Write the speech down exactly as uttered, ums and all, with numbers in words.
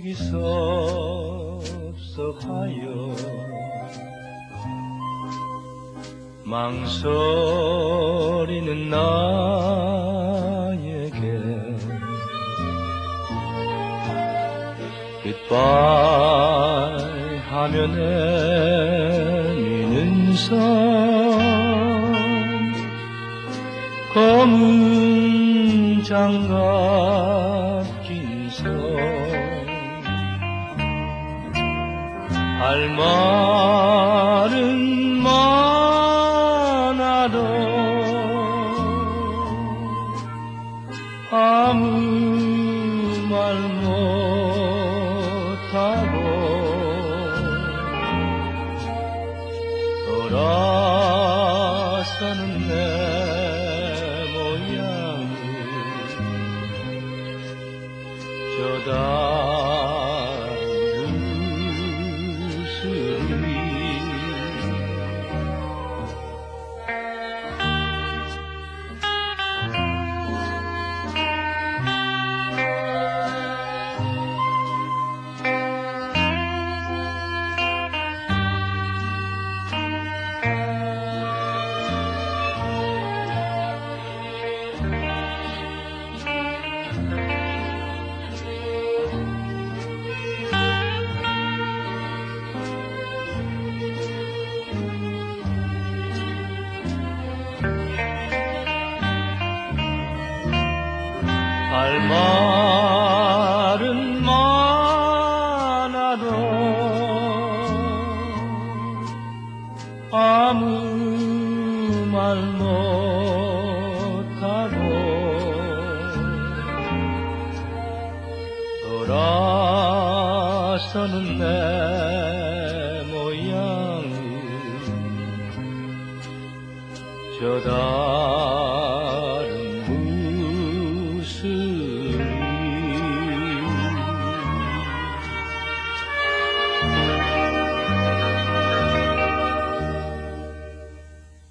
섭섭하여 망설이는 나에게 Goodbye 하며 내미는 손 검은 장갑 낀 손 할 말은 많아도 아무 말 못하고 돌아서는 내 모양이 저다 할 말은 많아도 아무 말 못하고 돌아서는 내 모양이 저다